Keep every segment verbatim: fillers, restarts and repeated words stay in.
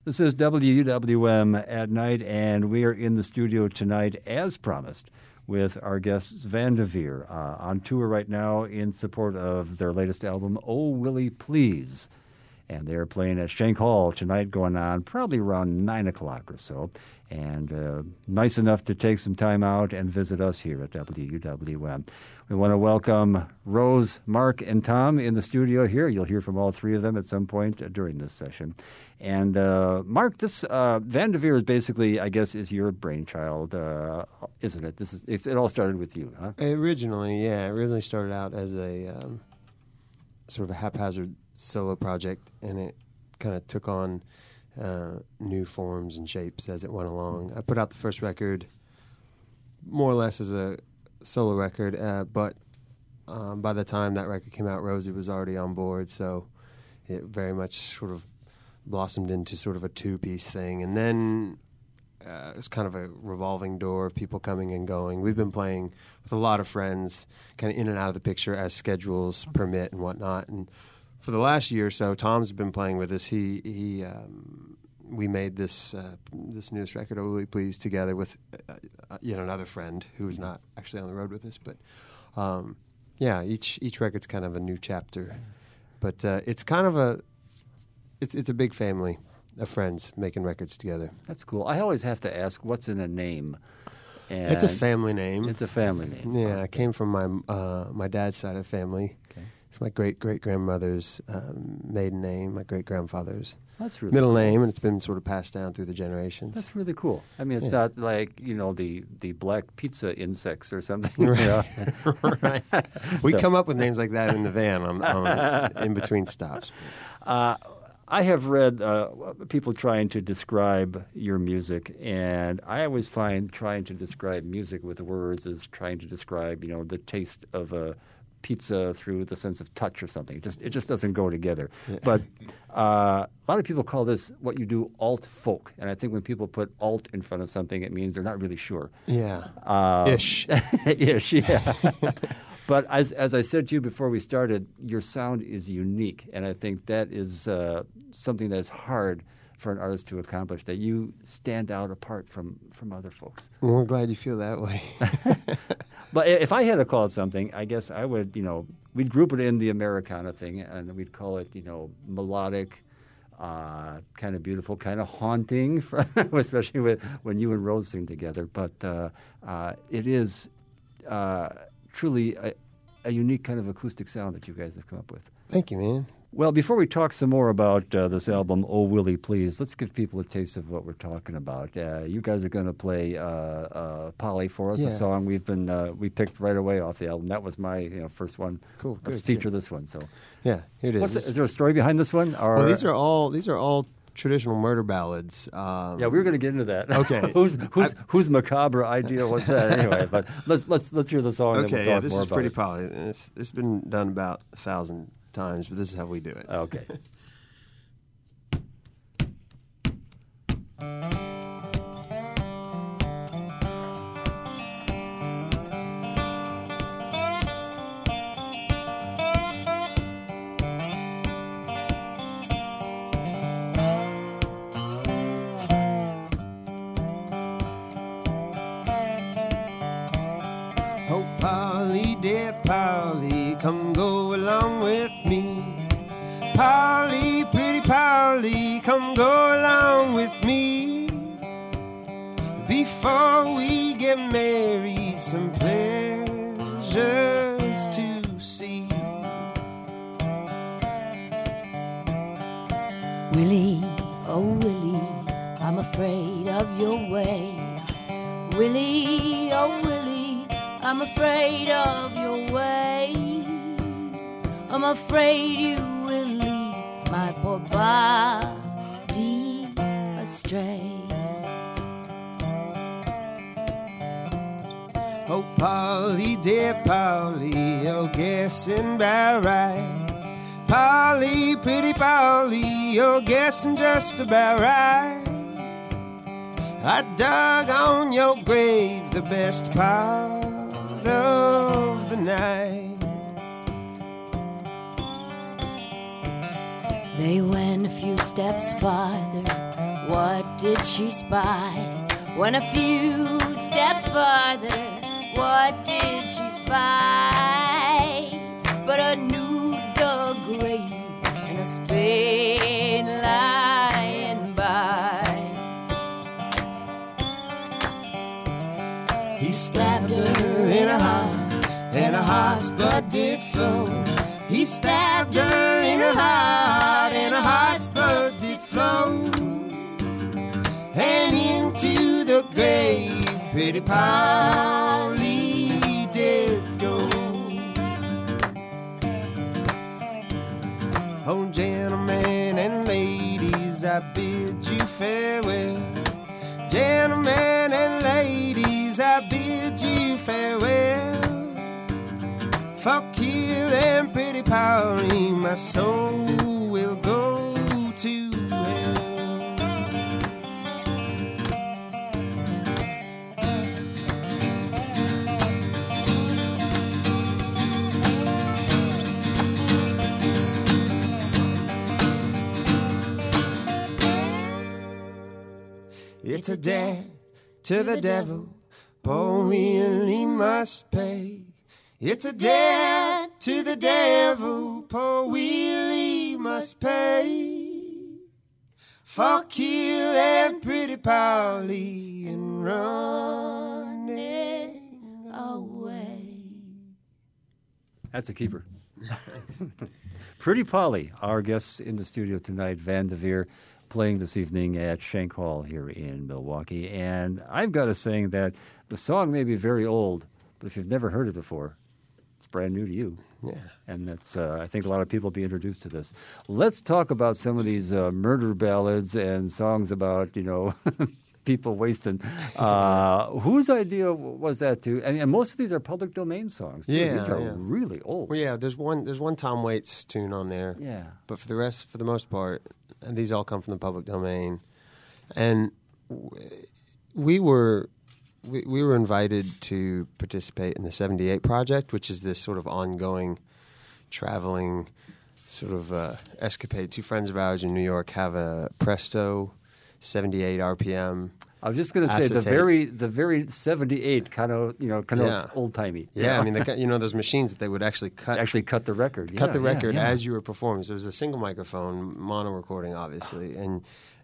This is W U W M at night, and we are in the studio tonight, as promised, with our guests Vanderveer, uh, on tour right now in support of their latest album, Oh Willie Please. And they're playing at Shank Hall tonight, going on probably around nine o'clock or so. And uh, nice enough to take some time out and visit us here at W U W M. We want to welcome Rose, Mark, and Tom in the studio here. You'll hear from all three of them at some point uh, during this session. And uh, Mark, this uh, Vanderveer is basically, I guess, is your brainchild, uh, isn't it? This is it's, it all started with you, huh? Originally, yeah. It originally started out as a um, sort of a haphazard solo project, and it kind of took on uh, new forms and shapes as it went along. I put out the first record more or less as a solo record, uh, but um, by the time that record came out, Rosie was already on board, so it very much sort of blossomed into sort of a two-piece thing. And then uh, it's kind of a revolving door of people coming and going. We've been playing with a lot of friends, kind of in and out of the picture as schedules permit and whatnot. And for the last year or so, Tom's been playing with us. He he, um, we made this uh, this newest record, Oh Willie Please, together with uh, uh, yet another friend who is not actually on the road with us. But um, yeah, each each record's kind of a new chapter. But uh, it's kind of a it's it's a big family of friends making records together. That's cool. I always have to ask, what's in a name? And it's a family name. It's a family name. Yeah, okay. I came from my uh, my dad's side of the family. Okay. It's my great-great-grandmother's um, maiden name, my great-grandfather's That's really middle cool. name, and it's been sort of passed down through the generations. That's really cool. I mean, it's Yeah. not like, you know, the, the black pizza insects or something. Right. You know? Right. We So- come up with names like that in the van on, on in between stops. Uh, I have read uh, people trying to describe your music, and I always find trying to describe music with words is trying to describe, you know, the taste of a pizza through the sense of touch or something. It just it just doesn't go together. Yeah. But uh, a lot of people call this what you do alt folk, and I think when people put alt in front of something, it means they're not really sure. Yeah. Uh, Ish. Ish, yeah. But as as I said to you before we started, your sound is unique, and I think that is uh, something that is hard for an artist to accomplish, that you stand out apart from, from other folks. Well, we're glad you feel that way. But if I had to call it something, I guess I would, you know, we'd group it in the Americana thing, and we'd call it, you know, melodic, uh, kind of beautiful, kind of haunting, especially with, when you and Rose sing together. But uh, uh, it is uh, truly a, a unique kind of acoustic sound that you guys have come up with. Thank you, man. Well, before we talk some more about uh, this album, Oh Willie Please, let's give people a taste of what we're talking about. Uh, you guys are going to play uh, uh, Polly for us, Yeah. a song we've been uh, we picked right away off the album. That was my you know first one. Cool, Let's good, feature good. this one. So, Yeah, here it is. what's the, is there a story behind this one? Or, Well, these are all these are all traditional murder ballads. Um, yeah, we were going to get into that. Okay. whose whose I- whose macabre idea was that anyway? But let's let's let's hear the song. and then Okay, we'll yeah, talk this more is about pretty it. Polly. It's, it's been done about a thousand times, but this is how we do it. Okay. Oh, Polly, dear Polly, come go along with me. Polly, pretty Polly, come go along with me. Before we get married, some pleasures to see. Willie, oh Willie, I'm afraid of your way. Willie, oh Willie, I'm afraid of your way. I'm afraid you will lead my poor body astray. Oh, Polly, dear Polly, you're guessing about right. Polly, pretty Polly, you're guessing just about right. I dug on your grave the best part of the night. They went a few steps farther, What did she spy when a few steps farther? What did she spy but a new dug grave and a spade lying by? He stabbed her in her heart, and her heart's blood did flow. He stabbed her in her heart, and her heart's blood did flow. And into the grave, pretty Polly did go. Oh, gentlemen and ladies, I bid you farewell. Gentlemen and ladies, I bid you farewell. For killing pretty Polly, my soul will go to hell. It's a debt to the devil, poor Willie must pay. It's a debt to the devil, poor Willie must pay. For killing pretty Polly and running away. That's a keeper. Pretty Polly, our guests in the studio tonight, Van Devere, playing this evening at Shank Hall here in Milwaukee. And I've got a saying that the song may be very old, but if you've never heard it before, it's brand new to you. Yeah. And that's, uh, I think a lot of people will be introduced to this. Let's talk about some of these uh, murder ballads and songs about, you know, people wasting. Uh, whose idea was that to? And, and most of these are public domain songs, too. Yeah, These are yeah. really old. Well, yeah, there's one there's one Tom Waits tune on there. Yeah. But for the rest, for the most part, and these all come from the public domain. And w- we were we, we were invited to participate in the seventy-eight Project, which is this sort of ongoing traveling sort of uh, escapade. Two friends of ours in New York have a Presto seventy-eight R P M. I was just going to say the acetate. very the very seventy-eight kind of you know kind Yeah. of old timey. Yeah, I mean, the, you know those machines that they would actually cut actually cut the record. cut Yeah, the yeah, record yeah. as you were performing. So it was a single microphone, mono recording, obviously, and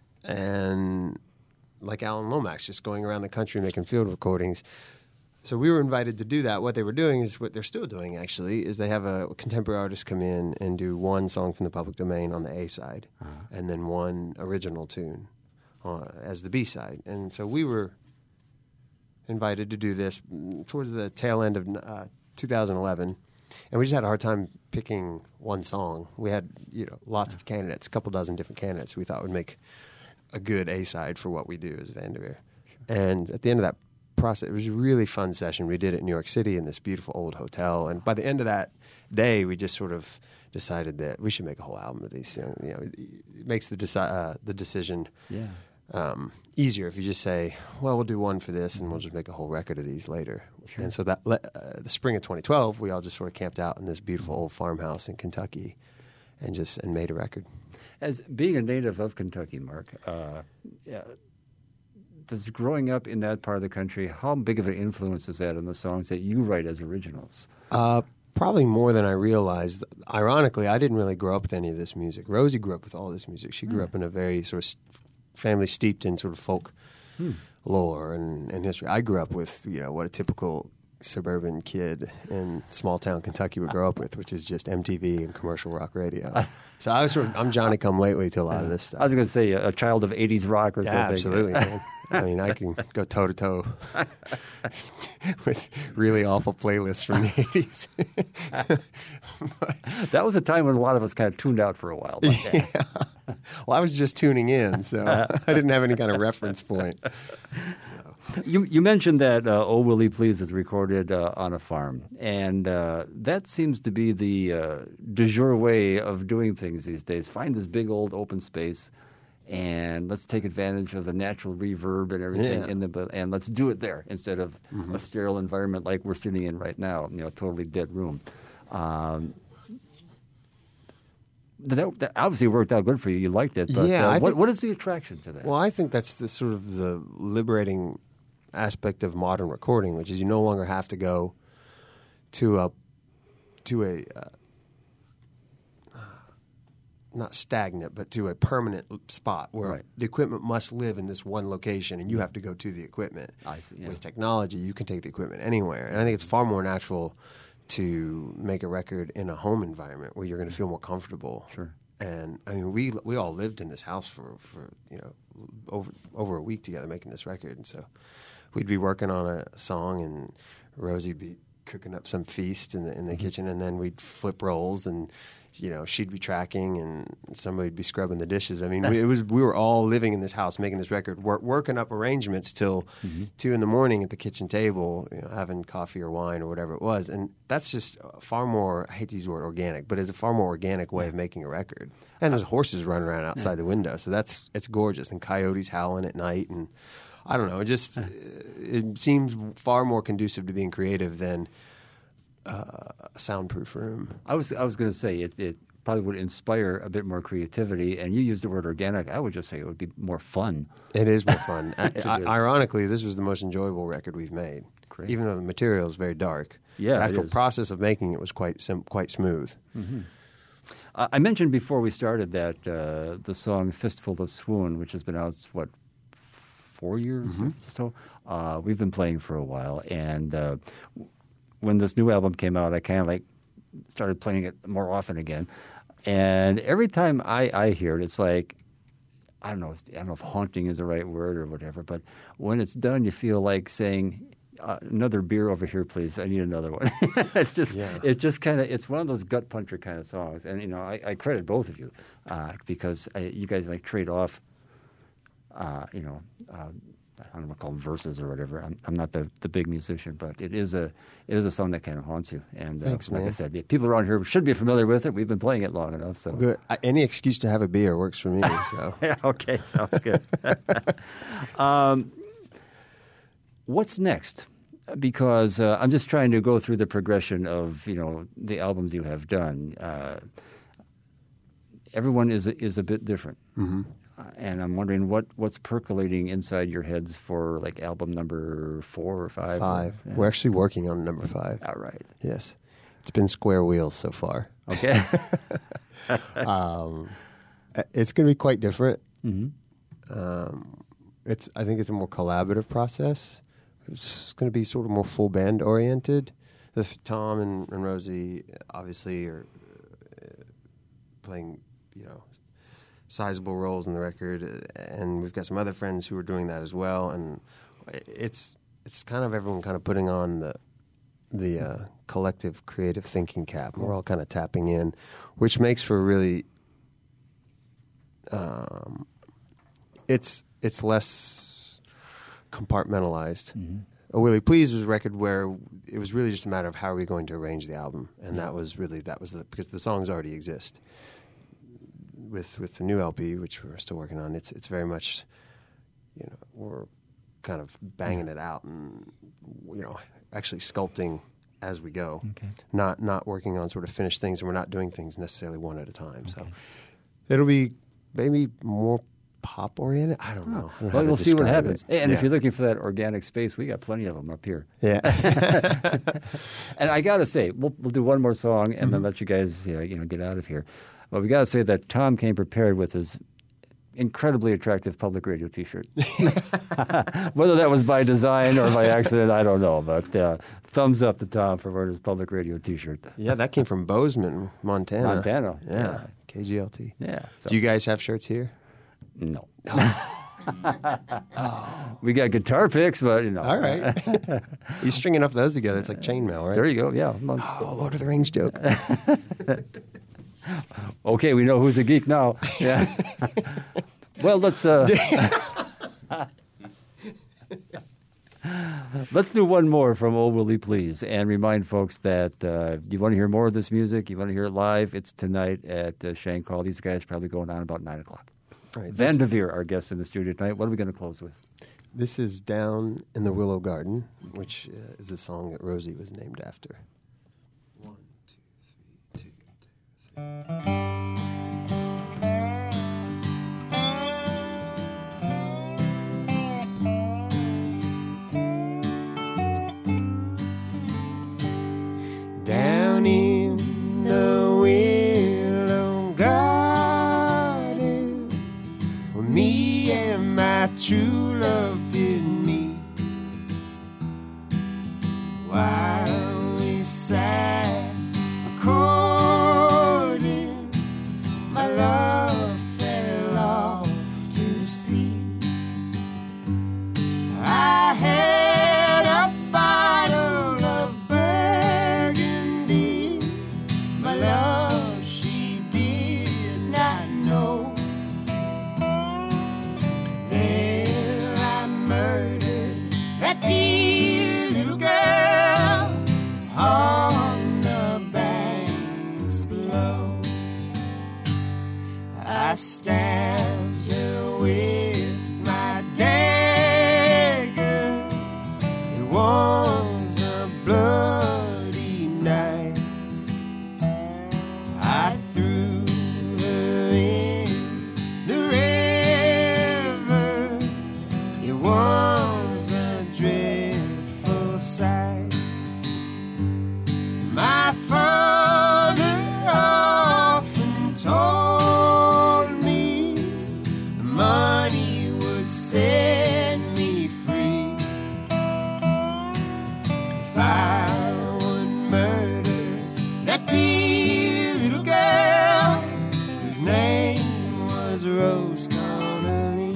and like Alan Lomax, just going around the country making field recordings. So we were invited to do that. What they were doing is what they're still doing, actually, is they have a contemporary artist come in and do one song from the public domain on the A side, Uh-huh. and then one original tune uh, as the B side. And so we were invited to do this towards the tail end of uh, two thousand eleven, and we just had a hard time picking one song. We had you know lots of candidates, a couple dozen different candidates we thought would make a good A side for what we do as Van Devere. And at the end of that process, it was a really fun session. We did it in New York City in this beautiful old hotel, and by the end of that day, we just sort of decided that we should make a whole album of these. You know, you know it, it makes the deci- uh, the decision. Yeah. Um, easier if you just say, well, we'll do one for this and we'll just make a whole record of these later. Sure. And so that uh, the spring of twenty twelve, we all just sort of camped out in this beautiful old farmhouse in Kentucky and just and made a record. As being a native of Kentucky, Mark, uh, yeah, does growing up in that part of the country, how big of an influence is that on the songs that you write as originals? Uh, probably more than I realized. Ironically, I didn't really grow up with any of this music. Rosie grew up with all this music. She grew Mm. up in a very sort of st- family steeped in sort of folk Hmm. lore and, and history. I grew up with, you know, what a typical suburban kid in small town Kentucky would grow up with, which is just M T V and commercial rock radio. So I was sort of, I'm Johnny come lately to a lot of this stuff. I was going to say a, a child of eighties rock or Yeah, something. absolutely, man. I mean, I can go toe to toe with really awful playlists from the eighties. That was a time when a lot of us kind of tuned out for a while. Like that. Yeah. Well, I was just tuning in, so I didn't have any kind of reference point. So. You, you mentioned that uh, "Oh Willie Please" is recorded uh, on a farm, and uh, that seems to be the uh, de jour way of doing things these days. Find this big old open space, and let's take advantage of the natural reverb and everything Yeah. in the and let's do it there instead of Mm-hmm. a sterile environment like we're sitting in right now. You know, totally dead room. Um, that, that obviously worked out good for you. You liked it, but Yeah, uh, I what think- what is the attraction to that? Well, I think that's the sort of the liberating aspect of modern recording, which is you no longer have to go to a to a uh, not stagnant, but to a permanent spot where Right. the equipment must live in this one location, and you have to go to the equipment. I see, yeah. With technology, you can take the equipment anywhere, and I think it's far more natural to make a record in a home environment where you're going to feel more comfortable. Sure. And I mean, we we all lived in this house for, for you know over over a week together making this record, and so we'd be working on a song, and Rosie'd be cooking up some feast in the in the Mm-hmm. kitchen, and then we'd flip rolls, and you know she'd be tracking, and somebody'd be scrubbing the dishes. I mean, we, it was we were all living in this house making this record, wor- working up arrangements till Mm-hmm. two in the morning at the kitchen table, you know, having coffee or wine or whatever it was, and that's just far more. I hate to use the word organic, but it's a far more organic way of making a record. And there's horses running around outside the window, so that's it's gorgeous, and coyotes howling at night, and I don't know. It just it seems far more conducive to being creative than uh, a soundproof room. I was I was going to say it, it probably would inspire a bit more creativity, and you used the word organic. I would just say it would be more fun. It is more fun. I, It I, is. ironically, this was the most enjoyable record we've made, Great. even though the material is very dark. Yeah, the it actual is. process of making it was quite sim- quite smooth. Uh, I mentioned before we started that uh, the song "Fistful of Swoon," which has been out what four years or so, uh, we've been playing for a while, and uh, w- when this new album came out, I kind of like started playing it more often again, and every time I, I hear it, it's like. I don't know. If, I don't know if haunting is the right word or whatever, but when it's done, you feel like saying, uh, "Another beer over here, please. I need another one." It's just, Yeah. it's just kind of, it's one of those gut puncher kind of songs, and you know, I, I credit both of you uh, because I, you guys like trade off, uh, you know, uh, I don't know, call them verses or whatever. I'm, I'm not the, the big musician, but it is a it is a song that kind of haunts you. And uh, Thanks, like I man. said, the people around here should be familiar with it. We've been playing it long enough, so. Good. I, any excuse to have a beer works for me. So Yeah, okay, sounds good. um, what's next? Because uh, I'm just trying to go through the progression of you know the albums you have done. Uh, everyone is a, is a bit different, mm-hmm. uh, and I'm wondering what, what's percolating inside your heads for like album number four or five. five. Yeah. We're actually working on number five. All right. Yes, it's been square wheels so far. Okay. Um, it's going to be quite different. Mm-hmm. Um, it's I think it's a more collaborative process. It's going to be sort of more full band oriented. The, Tom and, and Rosie obviously are uh, playing, you know, sizable roles in the record, uh, and we've got some other friends who are doing that as well. And it's it's kind of everyone kind of putting on the the uh, collective creative thinking cap. We're all kind of tapping in, which makes for a really um, it's it's less compartmentalized. Mm-hmm. Oh, Willie Please was a record where it was really just a matter of how are we going to arrange the album, and that was really that was the because the songs already exist. With with the new L P, which we're still working on, it's it's very much, you know, we're kind of banging it out and you know actually sculpting as we go, Okay. not not working on sort of finished things, and we're not doing things necessarily one at a time. So it'll be maybe more pop oriented. I don't know. I don't know how Well, to we'll see what describe happens. it. And if Yeah. you're looking for that organic space, we got plenty of them up here. Yeah. And I got to say, we'll, we'll do one more song and Mm-hmm. then let you guys you know, you know, get out of here. But we got to say that Tom came prepared with his incredibly attractive public radio T-shirt. Whether that was by design or by accident, I don't know. But uh, thumbs up to Tom for wearing his public radio T-shirt. Yeah, that came from Bozeman, Montana. Montana. Yeah. Yeah. K G L T. Yeah. So, Do you guys have shirts here? no. We got guitar picks, but you know. All right. You string enough of those together, it's like chainmail, right? There you go. Yeah. Oh, Lord of the Rings joke. Okay, we know who's a geek now. Yeah. Well, let's uh, let's do one more from Oh Willie Please, and remind folks that uh, you want to hear more of this music, you want to hear it live. It's tonight at uh, Shank Hall. These guys probably going on about nine o'clock. Right, Van this, de Veer, our guest in the studio tonight. What are we going to close with? this is Down in the Willow Garden, which uh, is the song that Rosie was named after. One, two, three, two, two, three. and my true love did meet. While we sat according, my love fell off to sleep. I had a bottle of Burgundy, my love she did not know. There I murdered that dear little girl on the banks below. I stabbed her with my dagger. It was a bloody knife. I threw her in the river. It was a dreadful sight. My father often told me money would set me free if I would murder that dear little girl whose name was Rose Connolly.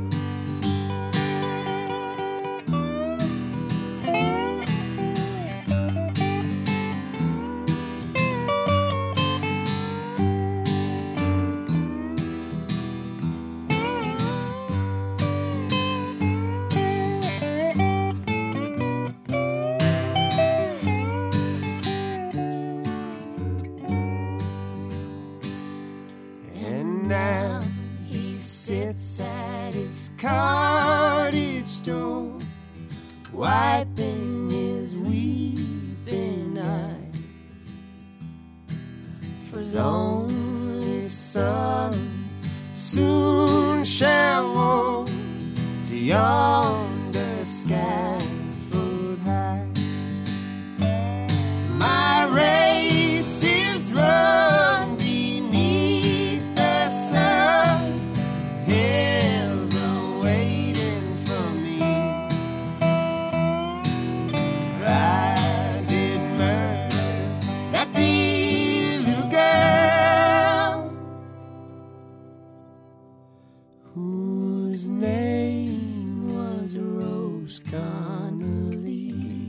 And now he sits at his cottage door, wiping his weeping eyes, for his only son soon shall walk to yonder scaffold high. My race is run beneath the sun. Hell's a-waiting for me. For I did murder that dear little girl whose name was Rose Connolly.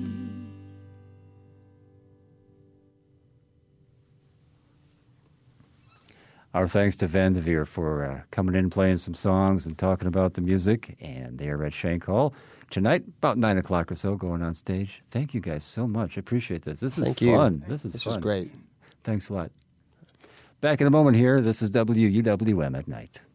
Our thanks to Van Devere for uh, coming in, playing some songs, and talking about the music. And they are at Shank Hall tonight, about nine o'clock or so, going on stage. Thank you guys so much. I appreciate this. This is Thank you. fun. This is This fun. was great. Thanks a lot. Back in a moment here. This is W U W M at night.